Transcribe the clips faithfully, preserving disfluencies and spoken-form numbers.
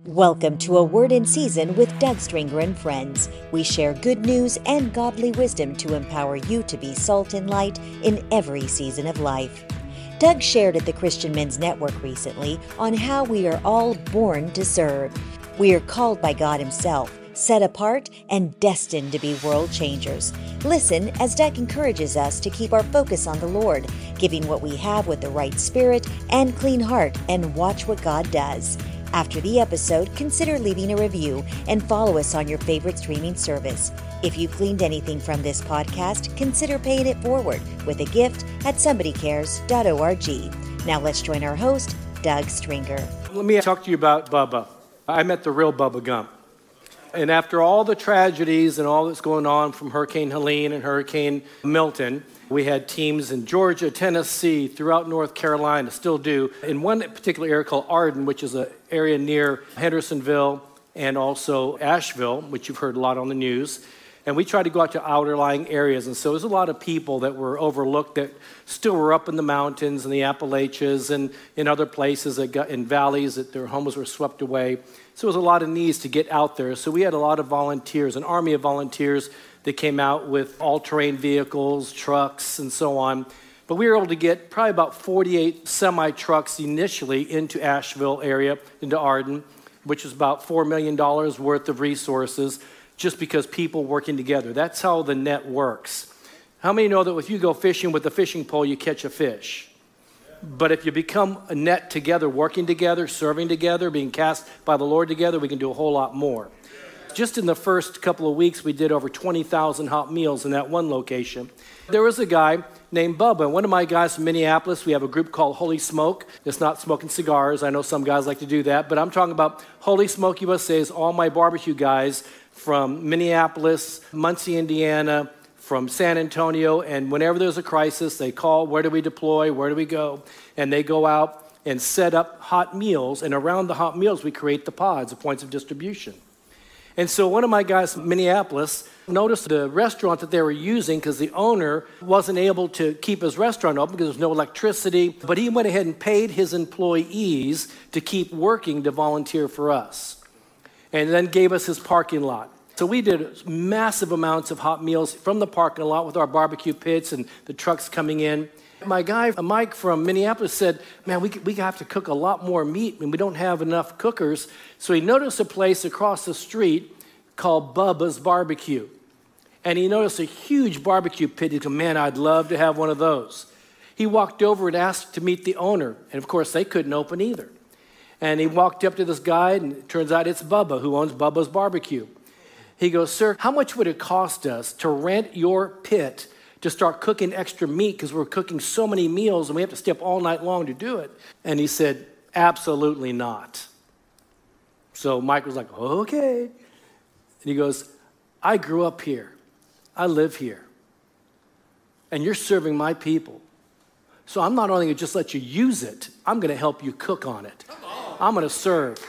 Welcome to A Word in Season with Doug Stringer and friends. We share good news and godly wisdom to empower you to be salt and light in every season of life. Doug shared at the Christian Men's Network recently on how we are all born to serve. We are called by God Himself, set apart, and destined to be world changers. Listen as Doug encourages us to keep our focus on the Lord, giving what we have with the right spirit and clean heart, and watch what God does. After the episode, consider leaving a review and follow us on your favorite streaming service. If you've gleaned anything from this podcast, consider paying it forward with a gift at somebody cares dot org. Now let's join our host, Doug Stringer. Let me talk to you about Bubba. I met the real Bubba Gump. And after all the tragedies and all that's going on from Hurricane Helene and Hurricane Milton, we had teams in Georgia, Tennessee, throughout North Carolina, still do, in one particular area called Arden, which is an area near Hendersonville and also Asheville, which you've heard a lot on the news. And we tried to go out to outer-lying areas. And so there's a lot of people that were overlooked that still were up in the mountains and the Appalachians and in other places, that got in valleys, that their homes were swept away. So there was a lot of needs to get out there. So we had a lot of volunteers, an army of volunteers that came out with all-terrain vehicles, trucks, and so on. But we were able to get probably about forty-eight semi-trucks initially into Asheville area, into Arden, which is about four million dollars worth of resources, just because people working together. That's how the net works. How many know that if you go fishing with a fishing pole, you catch a fish? But if you become a net together, working together, serving together, being cast by the Lord together, we can do a whole lot more. Just in the first couple of weeks, we did over twenty thousand hot meals in that one location. There was a guy named Bubba. One of my guys from Minneapolis, we have a group called Holy Smoke. It's not smoking cigars. I know some guys like to do that, but I'm talking about Holy Smoke U S A is all my barbecue guys from Minneapolis, Muncie, Indiana, from San Antonio, and whenever there's a crisis, they call, where do we deploy, where do we go? And they go out and set up hot meals, and around the hot meals, we create the pods, the points of distribution. And so one of my guys from Minneapolis noticed the restaurant that they were using because the owner wasn't able to keep his restaurant open because there's no electricity, but he went ahead and paid his employees to keep working to volunteer for us, and then gave us his parking lot. So we did massive amounts of hot meals from the parking lot with our barbecue pits and the trucks coming in. My guy, Mike from Minneapolis, said, man, we, we have to cook a lot more meat and we don't have enough cookers. So he noticed a place across the street called Bubba's Barbecue. And he noticed a huge barbecue pit. He said, man, I'd love to have one of those. He walked over and asked to meet the owner. And of course, they couldn't open either. And he walked up to this guy, and it turns out it's Bubba, who owns Bubba's Barbecue. He goes, sir, how much would it cost us to rent your pit to start cooking extra meat because we're cooking so many meals and we have to stay up all night long to do it? And he said, absolutely not. So Mike was like, okay. And he goes, I grew up here. I live here. And you're serving my people. So I'm not only going to just let you use it, I'm going to help you cook on it. I'm going to serve.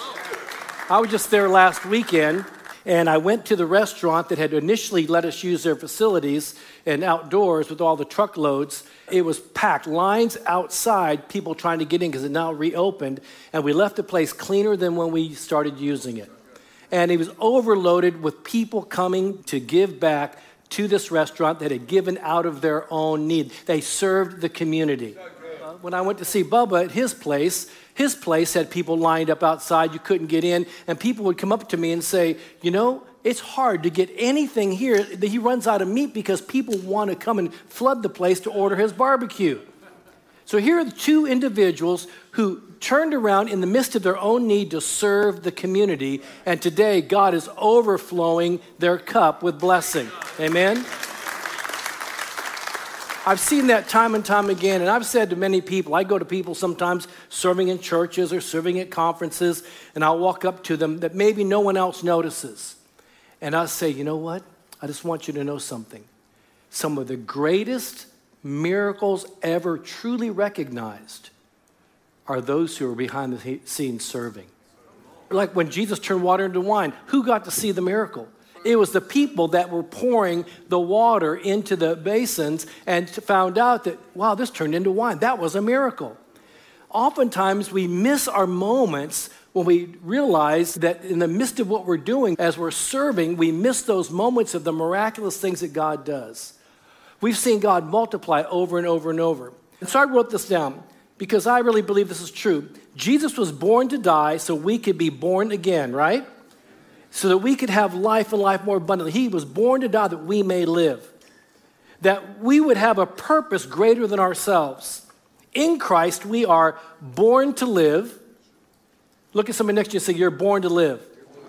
I was just there last weekend. And I went to the restaurant that had initially let us use their facilities and outdoors with all the truckloads. It was packed, lines outside, people trying to get in because it now reopened. And we left the place cleaner than when we started using it. And it was overloaded with people coming to give back to this restaurant that had given out of their own need. They served the community. When I went to see Bubba at his place, his place had people lined up outside. You couldn't get in. And people would come up to me and say, you know, it's hard to get anything here. He runs out of meat because people want to come and flood the place to order his barbecue. So here are the two individuals who turned around in the midst of their own need to serve the community. And today, God is overflowing their cup with blessing. Amen? I've seen that time and time again, and I've said to many people, I go to people sometimes serving in churches or serving at conferences, and I'll walk up to them that maybe no one else notices. And I'll say, you know what? I just want you to know something. Some of the greatest miracles ever truly recognized are those who are behind the scenes serving. Like when Jesus turned water into wine, who got to see the miracle? It was the people that were pouring the water into the basins and found out that, wow, this turned into wine. That was a miracle. Oftentimes we miss our moments when we realize that in the midst of what we're doing, as we're serving, we miss those moments of the miraculous things that God does. We've seen God multiply over and over and over. And so I wrote this down because I really believe this is true. Jesus was born to die so we could be born again, right? So that we could have life and life more abundantly. He was born to die that we may live. That we would have a purpose greater than ourselves. In Christ, we are born to live. Look at somebody next to you and say, you're born to live.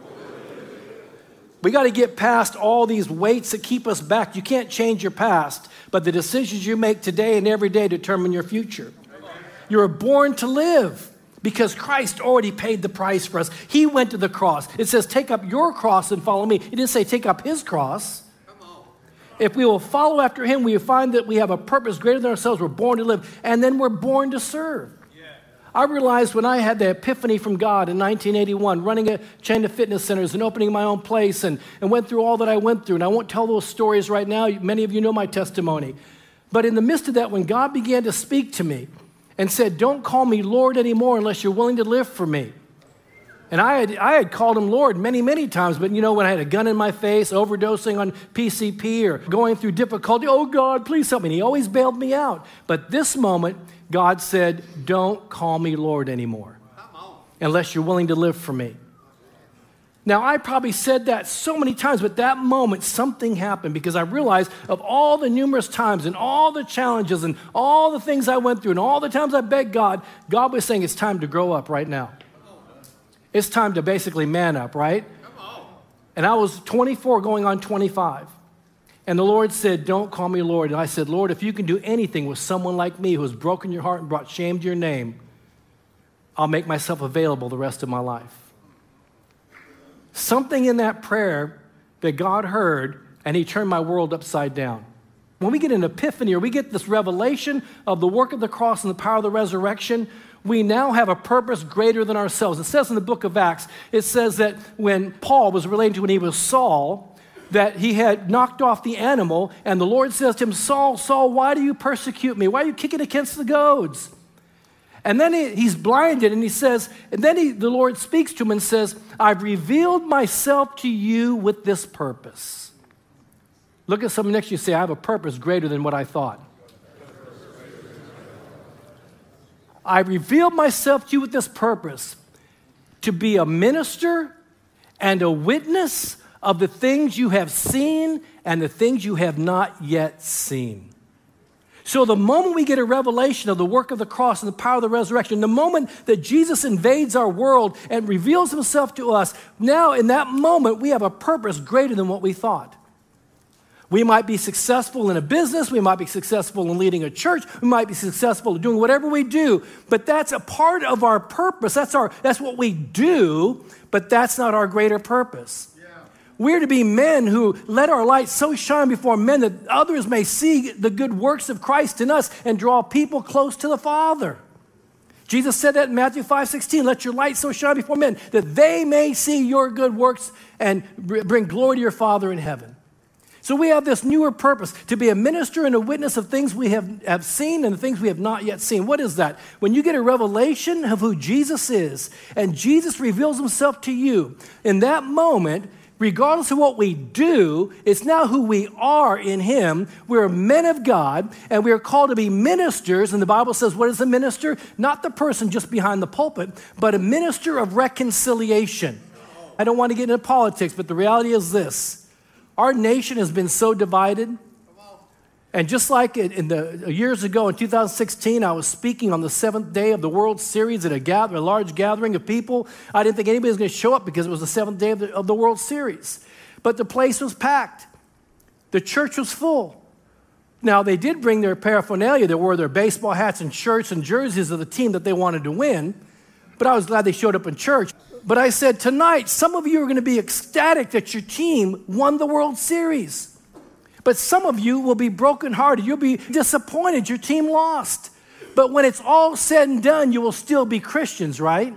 We got to get past all these weights that keep us back. You can't change your past, but the decisions you make today and every day determine your future. You're born to live because Christ already paid the price for us. He went to the cross. It says, take up your cross and follow me. It didn't say take up his cross. If we will follow after him, we find that we have a purpose greater than ourselves. We're born to live, and then we're born to serve. Yeah. I realized when I had the epiphany from God in nineteen eighty-one, running a chain of fitness centers and opening my own place and, and went through all that I went through, and I won't tell those stories right now. Many of you know my testimony. But in the midst of that, when God began to speak to me and said, don't call me Lord anymore unless you're willing to live for me. And I had, I had called him Lord many, many times, but you know, when I had a gun in my face, overdosing on P C P or going through difficulty, oh God, please help me. And he always bailed me out. But this moment, God said, don't call me Lord anymore unless you're willing to live for me. Now, I probably said that so many times, but that moment, something happened because I realized of all the numerous times and all the challenges and all the things I went through and all the times I begged God, God was saying it's time to grow up right now. It's time to basically man up, right? And I was twenty-four going on twenty-five. And the Lord said, don't call me Lord. And I said, Lord, if you can do anything with someone like me who has broken your heart and brought shame to your name, I'll make myself available the rest of my life. Something in that prayer that God heard, and he turned my world upside down. When we get an epiphany or we get this revelation of the work of the cross and the power of the resurrection, we now have a purpose greater than ourselves. It says in the book of Acts, it says that when Paul was relating to when he was Saul, that he had knocked off the animal, and the Lord says to him, Saul, Saul, why do you persecute me? Why are you kicking against the goads? And then he, he's blinded, and he says, and then he, the Lord speaks to him and says, I've revealed myself to you with this purpose. Look at someone next to you and say, I have a purpose greater than what I thought. I revealed myself to you with this purpose, to be a minister and a witness of the things you have seen and the things you have not yet seen. So the moment we get a revelation of the work of the cross and the power of the resurrection, the moment that Jesus invades our world and reveals himself to us, now in that moment we have a purpose greater than what we thought. We might be successful in a business. We might be successful in leading a church. We might be successful in doing whatever we do. But that's a part of our purpose. That's our. That's what we do, but that's not our greater purpose. Yeah. We're to be men who let our light so shine before men that others may see the good works of Christ in us and draw people close to the Father. Jesus said that in Matthew five sixteen, let your light so shine before men that they may see your good works and bring glory to your Father in heaven. So we have this newer purpose, to be a minister and a witness of things we have, have seen and the things we have not yet seen. What is that? When you get a revelation of who Jesus is, and Jesus reveals himself to you, in that moment, regardless of what we do, it's now who we are in him. We're men of God, and we are called to be ministers. And the Bible says, what is a minister? Not the person just behind the pulpit, but a minister of reconciliation. I don't want to get into politics, but the reality is this. Our nation has been so divided. And just like in the years ago in two thousand sixteen, I was speaking on the seventh day of the World Series at a, gather, a large gathering of people. I didn't think anybody was going to show up because it was the seventh day of the, of the World Series. But the place was packed. The church was full. Now, they did bring their paraphernalia. They wore their baseball hats and shirts and jerseys of the team that they wanted to win. But I was glad they showed up in church. But I said, tonight, some of you are going to be ecstatic that your team won the World Series. But some of you will be brokenhearted. You'll be disappointed your team lost. But when it's all said and done, you will still be Christians, right?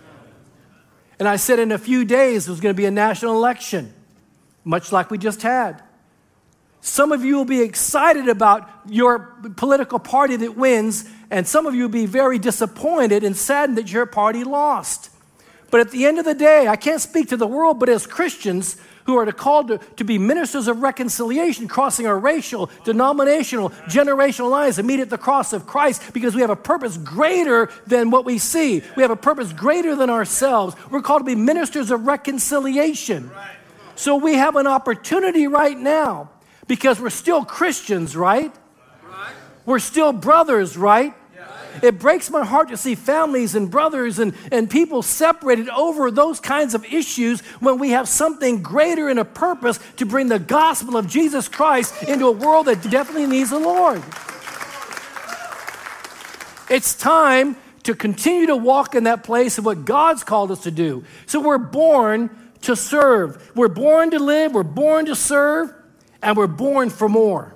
And I said in a few days, there's going to be a national election, much like we just had. Some of you will be excited about your political party that wins, and some of you will be very disappointed and saddened that your party lost. But at the end of the day, I can't speak to the world, but as Christians who are called to, to be ministers of reconciliation, crossing our racial, denominational, generational lines to meet at the cross of Christ, because we have a purpose greater than what we see. We have a purpose greater than ourselves. We're called to be ministers of reconciliation. So we have an opportunity right now, because we're still Christians, right? We're still brothers, right? It breaks my heart to see families and brothers and, and people separated over those kinds of issues when we have something greater and a purpose to bring the gospel of Jesus Christ into a world that definitely needs the Lord. It's time to continue to walk in that place of what God's called us to do. So we're born to serve. We're born to live, we're born to serve, and we're born for more.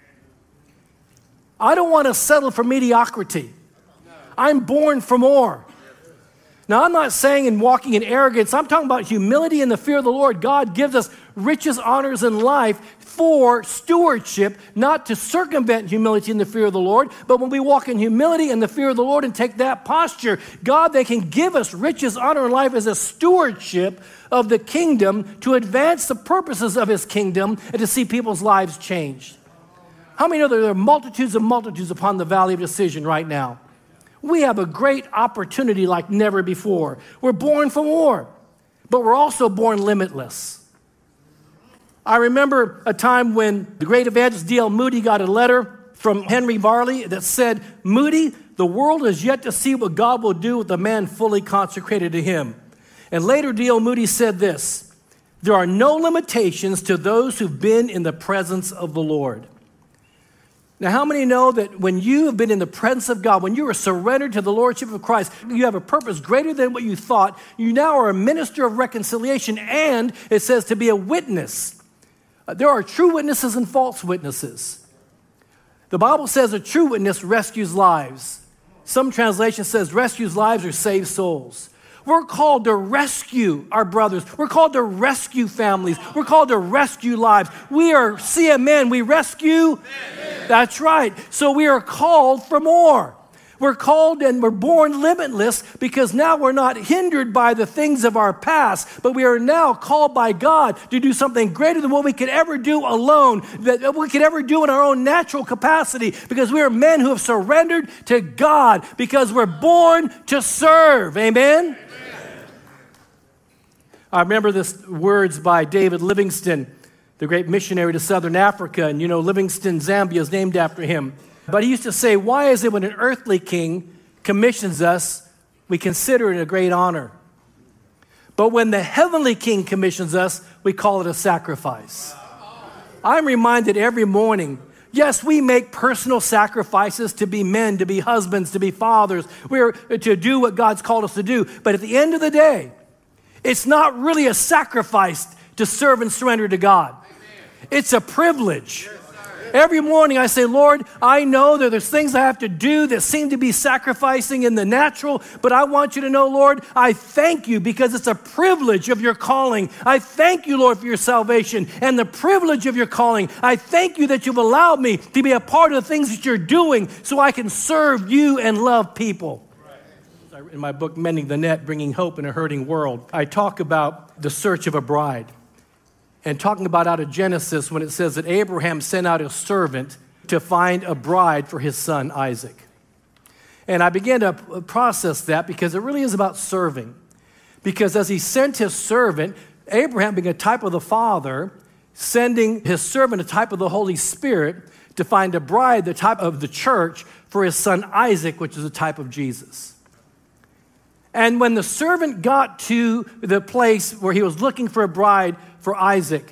I don't want to settle for mediocrity. I'm born for more. Now, I'm not saying in walking in arrogance. I'm talking about humility and the fear of the Lord. God gives us riches, honors, and life for stewardship, not to circumvent humility and the fear of the Lord. But when we walk in humility and the fear of the Lord and take that posture, God then can give us riches, honor, and life as a stewardship of the kingdom to advance the purposes of his kingdom and to see people's lives changed. How many know that there are multitudes and multitudes upon the valley of decision right now? We have a great opportunity like never before. We're born for more, but we're also born limitless. I remember a time when the great evangelist D L Moody got a letter from Henry Varley that said, "Moody, the world is yet to see what God will do with a man fully consecrated to him." And later D L Moody said this, "There are no limitations to those who've been in the presence of the Lord." Now, how many know that when you have been in the presence of God, when you are surrendered to the Lordship of Christ, you have a purpose greater than what you thought? You now are a minister of reconciliation, and it says to be a witness. Uh, there are true witnesses and false witnesses. The Bible says a true witness rescues lives. Some translation says rescues lives or saves souls. We're called to rescue our brothers. We're called to rescue families. We're called to rescue lives. We are C M N. We rescue. Amen. That's right. So we are called for more. We're called and we're born limitless because now we're not hindered by the things of our past, but we are now called by God to do something greater than what we could ever do alone, that we could ever do in our own natural capacity, because we are men who have surrendered to God because we're born to serve. Amen? I remember this words by David Livingstone, the great missionary to Southern Africa. And you know, Livingstone, Zambia is named after him. But he used to say, why is it when an earthly king commissions us, we consider it a great honor? But when the heavenly king commissions us, we call it a sacrifice. I'm reminded every morning, yes, we make personal sacrifices to be men, to be husbands, to be fathers. We're to do what God's called us to do. But at the end of the day, it's not really a sacrifice to serve and surrender to God. It's a privilege. Every morning I say, Lord, I know that there's things I have to do that seem to be sacrificing in the natural, but I want you to know, Lord, I thank you because it's a privilege of your calling. I thank you, Lord, for your salvation and the privilege of your calling. I thank you that you've allowed me to be a part of the things that you're doing so I can serve you and love people. In my book, Mending the Net, Bringing Hope in a Hurting World, I talk about the search of a bride. And talking about out of Genesis when it says that Abraham sent out a servant to find a bride for his son Isaac. And I began to process that because it really is about serving. Because as he sent his servant, Abraham being a type of the Father, sending his servant a type of the Holy Spirit to find a bride, the type of the church, for his son Isaac, which is a type of Jesus. And when the servant got to the place where he was looking for a bride for Isaac,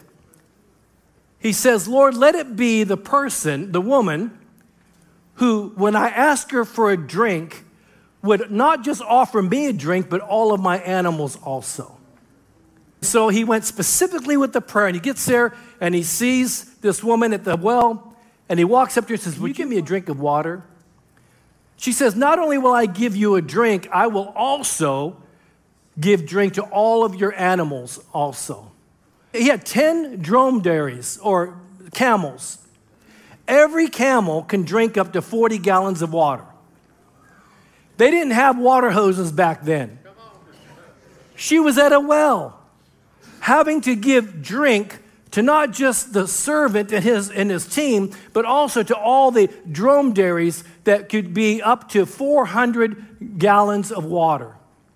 he says, Lord, let it be the person, the woman, who, when I ask her for a drink, would not just offer me a drink, but all of my animals also. So he went specifically with the prayer, and he gets there, and he sees this woman at the well, and he walks up to her and says, will you give me a drink of water? She says, not only will I give you a drink, I will also give drink to all of your animals also. He had ten dromedaries, or camels. Every camel can drink up to forty gallons of water. They didn't have water hoses back then. She was at a well, having to give drink to not just the servant and his and his team, but also to all the dromedaries that could be up to four hundred gallons of water.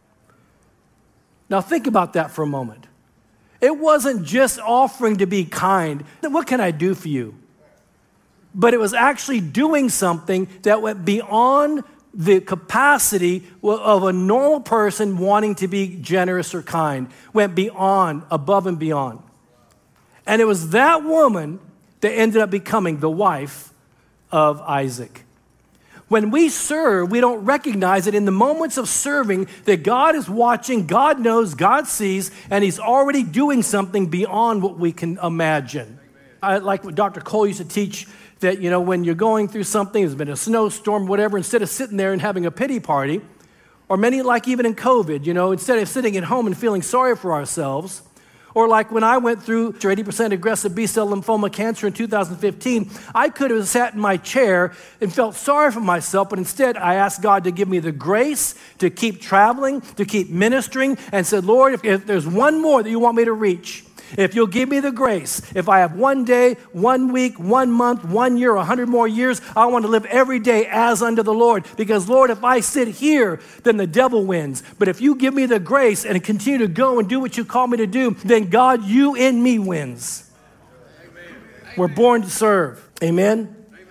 Now think about that for a moment. It wasn't just offering to be kind. What can I do for you? But it was actually doing something that went beyond the capacity of a normal person wanting to be generous or kind, went beyond, above and beyond. And it was that woman that ended up becoming the wife of Isaac. When we serve, we don't recognize it in the moments of serving that God is watching, God knows, God sees, and he's already doing something beyond what we can imagine. I like what Doctor Cole used to teach, that, you know, when you're going through something, there's been a snowstorm, whatever, instead of sitting there and having a pity party, or many, like even in COVID, you know, instead of sitting at home and feeling sorry for ourselves, or like when I went through eighty percent aggressive B-cell lymphoma cancer in two thousand fifteen, I could have sat in my chair and felt sorry for myself, but instead I asked God to give me the grace to keep traveling, to keep ministering, and said, Lord, if, if there's one more that you want me to reach, if you'll give me the grace, if I have one day, one week, one month, one year, a hundred more years, I want to live every day as unto the Lord. Because, Lord, if I sit here, then the devil wins. But if you give me the grace and continue to go and do what you call me to do, then God, you in me wins. Amen. We're born to serve. Amen? Amen?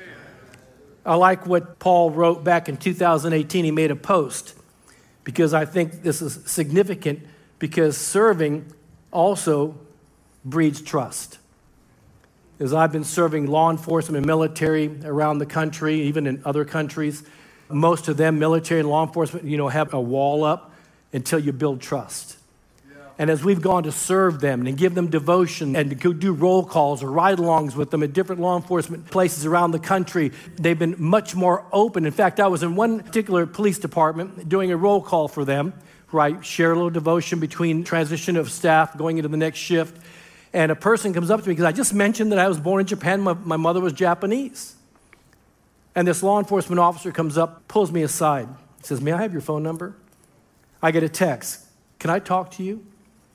I like what Paul wrote back in two thousand eighteen. He made a post because I think this is significant, because serving also breeds trust. As I've been serving law enforcement and military around the country, even in other countries, most of them, military and law enforcement, you know, have a wall up until you build trust. Yeah. And as we've gone to serve them and give them devotion and to go do roll calls or ride-alongs with them at different law enforcement places around the country, they've been much more open. In fact, I was in one particular police department doing a roll call for them, where I share a little devotion between transition of staff going into the next shift. And a person comes up to me, because I just mentioned that I was born in Japan. My, my mother was Japanese. And this law enforcement officer comes up, pulls me aside. He says, may I have your phone number? I get a text. Can I talk to you?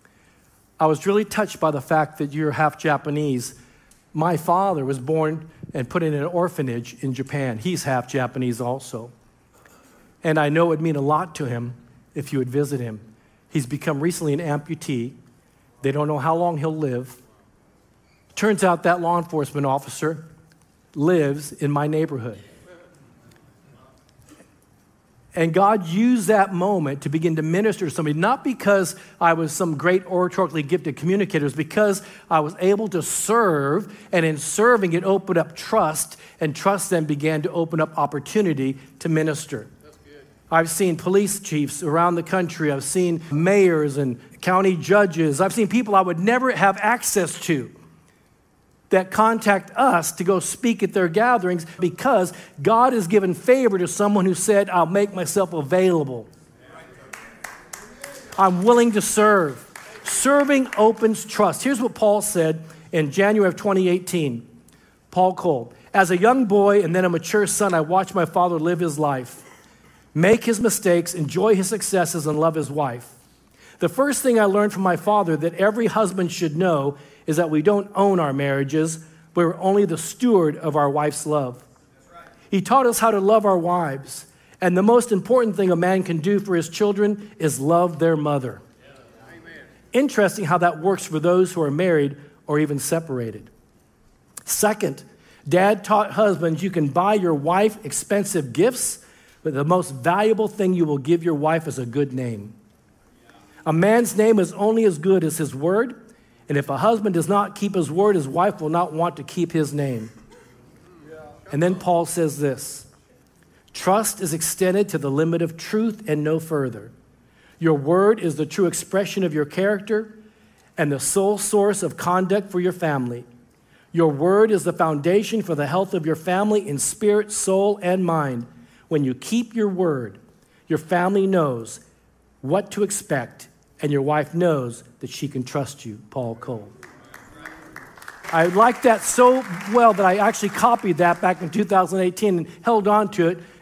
I was really touched by the fact that you're half Japanese. My father was born and put in an orphanage in Japan. He's half Japanese also. And I know it would mean a lot to him if you would visit him. He's become recently an amputee. They don't know how long he'll live. Turns out that law enforcement officer lives in my neighborhood. And God used that moment to begin to minister to somebody, not because I was some great oratorically gifted communicator, it was because I was able to serve, and in serving it opened up trust, and trust then began to open up opportunity to minister. I've seen police chiefs around the country. I've seen mayors and county judges. I've seen people I would never have access to that contact us to go speak at their gatherings, because God has given favor to someone who said, I'll make myself available. I'm willing to serve. Serving opens trust. Here's what Paul said in January of twenty eighteen. Paul Cole, as a young boy and then a mature son, I watched my father live his life, make his mistakes, enjoy his successes, and love his wife. The first thing I learned from my father that every husband should know is that we don't own our marriages, we're only the steward of our wife's love. Right. He taught us how to love our wives, and the most important thing a man can do for his children is love their mother. Yeah. Interesting how that works for those who are married or even separated. Second, Dad taught husbands you can buy your wife expensive gifts, but the most valuable thing you will give your wife is a good name. A man's name is only as good as his word, and if a husband does not keep his word, his wife will not want to keep his name. And then Paul says this, trust is extended to the limit of truth and no further. Your word is the true expression of your character and the sole source of conduct for your family. Your word is the foundation for the health of your family in spirit, soul, and mind. When you keep your word, your family knows what to expect, and your wife knows that she can trust you, Paul Cole. I liked that so well that I actually copied that back in two thousand eighteen and held on to it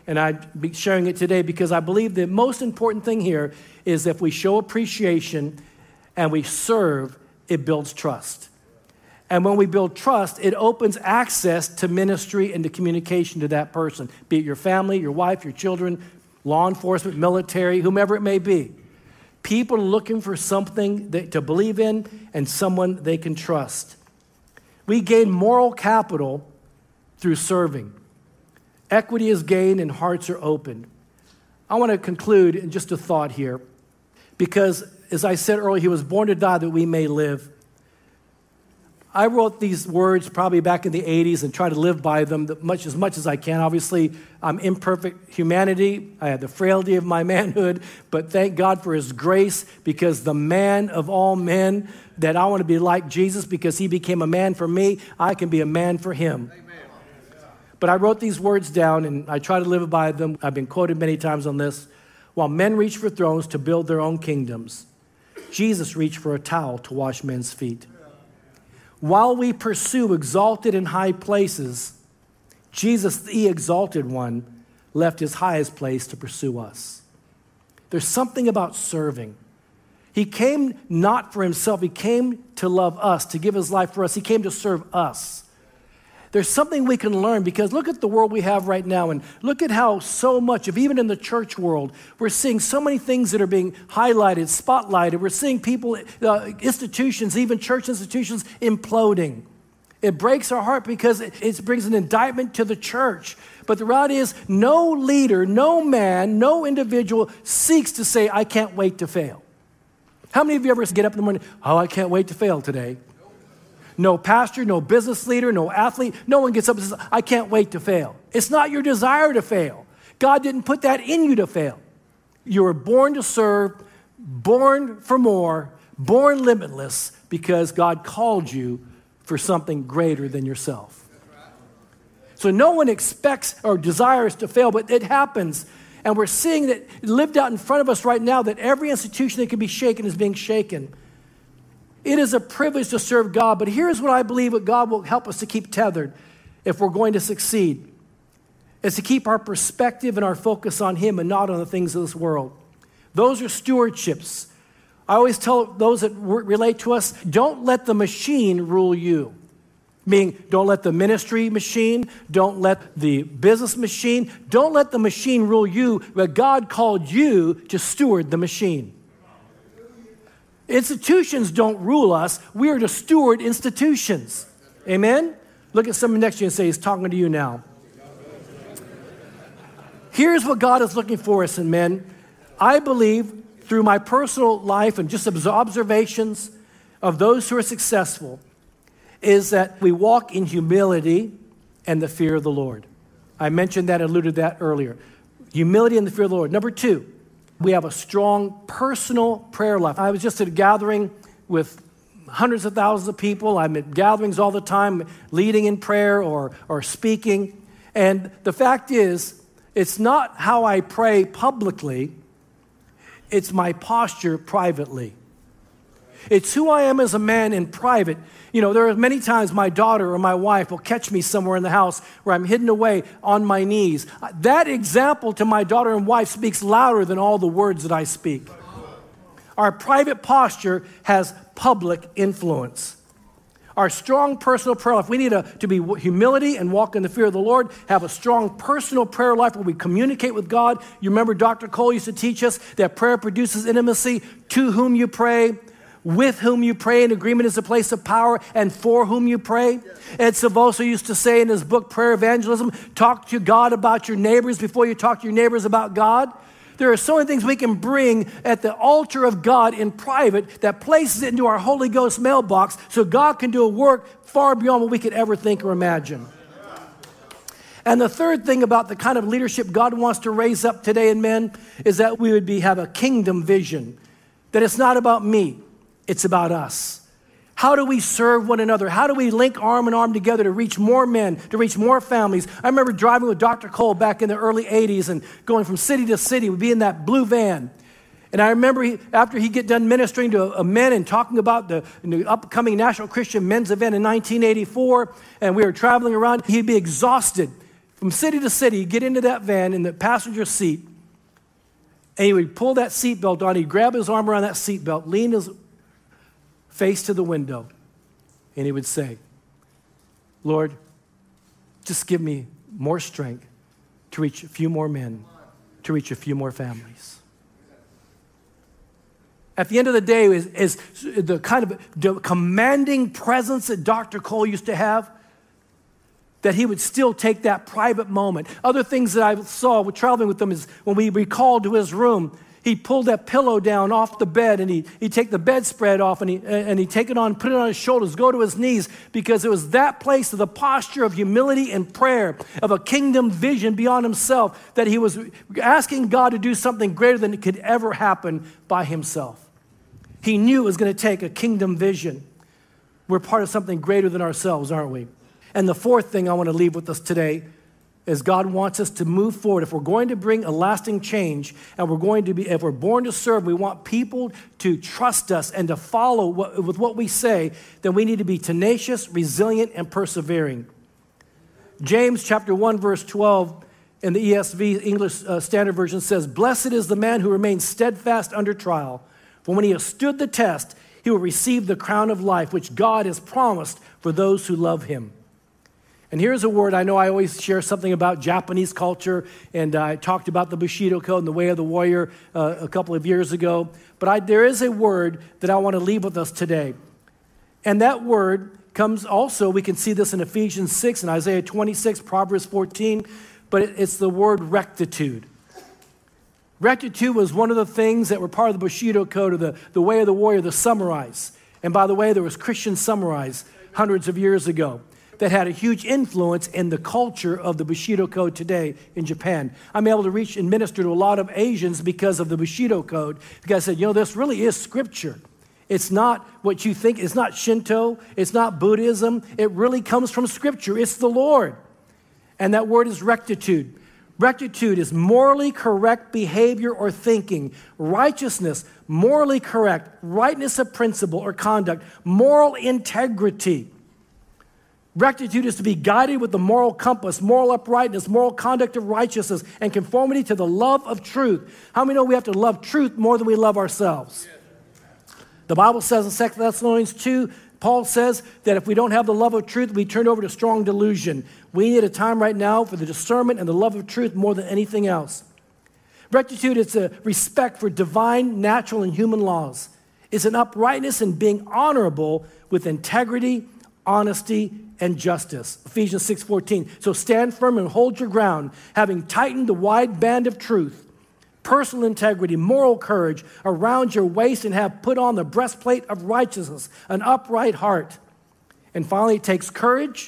and I'd be sharing it today because I believe the most important thing here is if we show appreciation and we serve, it builds trust. And when we build trust, it opens access to ministry and to communication to that person, be it your family, your wife, your children, law enforcement, military, whomever it may be. People are looking for something that, to believe in and someone they can trust. We gain moral capital through serving. Equity is gained and hearts are opened. I want to conclude in just a thought here because, as I said earlier, he was born to die that we may live. I wrote these words probably back in the eighties and try to live by them much, as much as I can. Obviously, I'm imperfect humanity. I have the frailty of my manhood, but thank God for his grace because the man of all men, that I want to be like Jesus because he became a man for me, I can be a man for him. Amen. But I wrote these words down and I try to live by them. I've been quoted many times on this. While men reach for thrones to build their own kingdoms, Jesus reached for a towel to wash men's feet. While we pursue exalted and high places, Jesus, the exalted one, left his highest place to pursue us. There's something about serving. He came not for himself. He came to love us, to give his life for us. He came to serve us. There's something we can learn because look at the world we have right now and look at how so much of, even in the church world, we're seeing so many things that are being highlighted, spotlighted. We're seeing people, uh, institutions, even church institutions imploding. It breaks our heart because it, it brings an indictment to the church. But the reality is no leader, no man, no individual seeks to say, I can't wait to fail. How many of you ever get up in the morning, oh, I can't wait to fail today? No pastor, no business leader, no athlete. No one gets up and says, I can't wait to fail. It's not your desire to fail. God didn't put that in you to fail. You were born to serve, born for more, born limitless because God called you for something greater than yourself. So no one expects or desires to fail, but it happens. And we're seeing that lived out in front of us right now that every institution that can be shaken is being shaken. It is a privilege to serve God, but here's what I believe that God will help us to keep tethered if we're going to succeed. It's to keep our perspective and our focus on him and not on the things of this world. Those are stewardships. I always tell those that relate to us, don't let the machine rule you. Meaning, don't let the ministry machine, don't let the business machine, don't let the machine rule you, but God called you to steward the machine. Institutions don't rule us. We are to steward institutions. Amen? Look at someone next to you and say, he's talking to you now. Here's what God is looking for us in men. I believe through my personal life and just observations of those who are successful is that we walk in humility and the fear of the Lord. I mentioned that, alluded to that earlier. Humility and the fear of the Lord. Number two, we have a strong personal prayer life. I was just at a gathering with hundreds of thousands of people. I'm at gatherings all the time, leading in prayer or, or speaking. And the fact is, it's not how I pray publicly, it's my posture privately. It's who I am as a man in private. You know, there are many times my daughter or my wife will catch me somewhere in the house where I'm hidden away on my knees. That example to my daughter and wife speaks louder than all the words that I speak. Our private posture has public influence. Our strong personal prayer life, we need a, to be humility and walk in the fear of the Lord, have a strong personal prayer life where we communicate with God. You remember Doctor Cole used to teach us that prayer produces intimacy. To whom you pray, with whom you pray, in agreement is a place of power, and for whom you pray. Ed Savoso used to say in his book, Prayer Evangelism, talk to God about your neighbors before you talk to your neighbors about God. There are so many things we can bring at the altar of God in private that places it into our Holy Ghost mailbox so God can do a work far beyond what we could ever think or imagine. And the third thing about the kind of leadership God wants to raise up today in men is that we would be have a kingdom vision, that it's not about me, it's about us. How do we serve one another? How do we link arm in arm together to reach more men, to reach more families? I remember driving with Doctor Cole back in the early eighties and going from city to city. We'd be in that blue van. And I remember he, after he'd get done ministering to a, a men and talking about the, the upcoming National Christian Men's Event in nineteen eighty-four, and we were traveling around, he'd be exhausted from city to city. He'd get into that van in the passenger seat, and he would pull that seatbelt on. He'd grab his arm around that seatbelt, lean his face to the window, and he would say, Lord, just give me more strength to reach a few more men, to reach a few more families. At the end of the day, is, is the kind of the commanding presence that Doctor Cole used to have, that he would still take that private moment. Other things that I saw with traveling with him is when we recalled to his room, he pulled that pillow down off the bed, and he, he'd take the bedspread off, and, he, and he'd take it on, put it on his shoulders, go to his knees, because it was that place of the posture of humility and prayer, of a kingdom vision beyond himself, that he was asking God to do something greater than it could ever happen by himself. He knew it was going to take a kingdom vision. We're part of something greater than ourselves, aren't we? And the fourth thing I want to leave with us today is God wants us to move forward. If we're going to bring a lasting change, and we're going to be, if we're born to serve, we want people to trust us and to follow what, with what we say, then we need to be tenacious, resilient, and persevering. James chapter one, verse twelve in the E S V, English uh, Standard Version says, "Blessed is the man who remains steadfast under trial, for when he has stood the test, he will receive the crown of life, which God has promised for those who love him." And here's a word. I know I always share something about Japanese culture, and I talked about the Bushido Code and the Way of the Warrior uh, a couple of years ago. But I, there is a word that I want to leave with us today. And that word comes also, we can see this in Ephesians six and Isaiah twenty-six, Proverbs fourteen, but it, it's the word rectitude. Rectitude was one of the things that were part of the Bushido Code, or the, the Way of the Warrior, the samurais. And by the way, there was Christian samurais hundreds of years ago that had a huge influence in the culture of the Bushido Code today in Japan. I'm able to reach and minister to a lot of Asians because of the Bushido Code, because I said, you know, this really is scripture. It's not what you think. It's not Shinto. It's not Buddhism. It really comes from scripture. It's the Lord. And that word is rectitude. Rectitude is morally correct behavior or thinking. Righteousness, morally correct. Rightness of principle or conduct. Moral integrity. Rectitude is to be guided with the moral compass, moral uprightness, moral conduct of righteousness, and conformity to the love of truth. How many know we have to love truth more than we love ourselves? The Bible says in Second Thessalonians two, Paul says that if we don't have the love of truth, we turn over to strong delusion. We need a time right now for the discernment and the love of truth more than anything else. Rectitude is a respect for divine, natural, and human laws. It's an uprightness in being honorable with integrity, honesty, and justice. Ephesians six fourteen. So stand firm and hold your ground, having tightened the wide band of truth, personal integrity, moral courage around your waist, and have put on the breastplate of righteousness, an upright heart. And finally, it takes courage.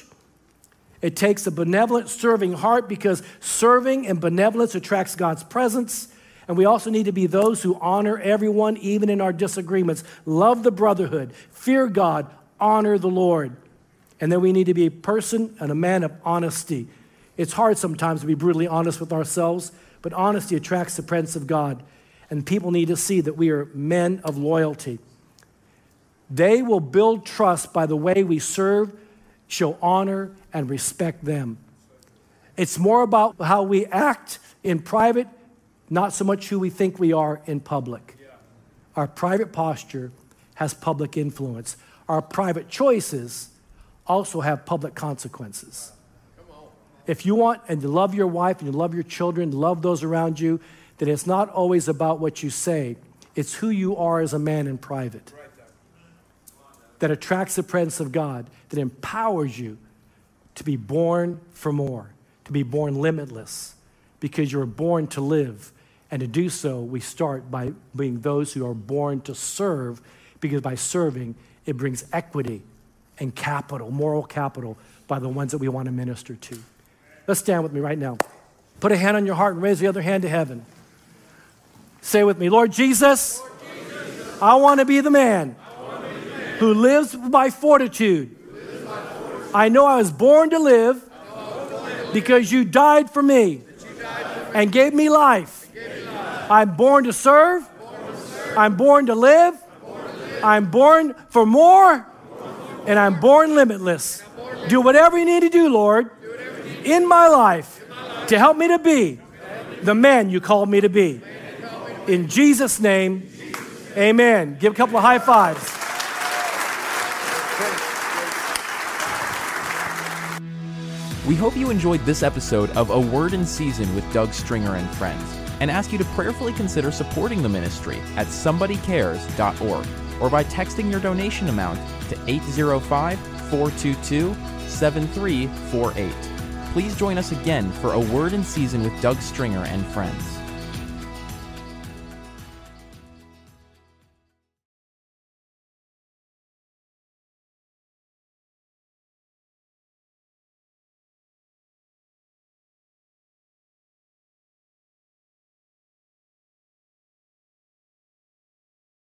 It takes a benevolent, serving heart, because serving and benevolence attracts God's presence. And we also need to be those who honor everyone, even in our disagreements. Love the brotherhood, fear God, honor the Lord. And then we need to be a person and a man of honesty. It's hard sometimes to be brutally honest with ourselves, but honesty attracts the presence of God. And people need to see that we are men of loyalty. They will build trust by the way we serve, show honor, and respect them. It's more about how we act in private, not so much who we think we are in public. Our private posture has public influence. Our private choices also have public consequences. If you want and you love your wife and you love your children, love those around you, then it's not always about what you say. It's who you are as a man in private that attracts the presence of God, that empowers you to be born for more, to be born limitless, because you're born to live. And to do so, we start by being those who are born to serve, because by serving, it brings equity and capital, moral capital, by the ones that we want to minister to. Let's stand with me right now. Put a hand on your heart and raise the other hand to heaven. Say with me, Lord Jesus, Lord Jesus, I want to be the man, be the man who lives by fortitude. Lives by fortitude. I know I was born to live, live because you died for me, died for me and gave me life. Gave me life. I'm born to serve. Born to serve. I'm born to live. Born to live. I'm born for more. And I'm born limitless. Do whatever you need to do, Lord, in my life to help me to be the man you called me to be. In Jesus' name, amen. Give a couple of high fives. We hope you enjoyed this episode of A Word in Season with Doug Stringer and Friends, and ask you to prayerfully consider supporting the ministry at somebody cares dot org or by texting your donation amount to eight zero five, four two two, seven three four eight. Please join us again for A Word in Season with Doug Stringer and Friends.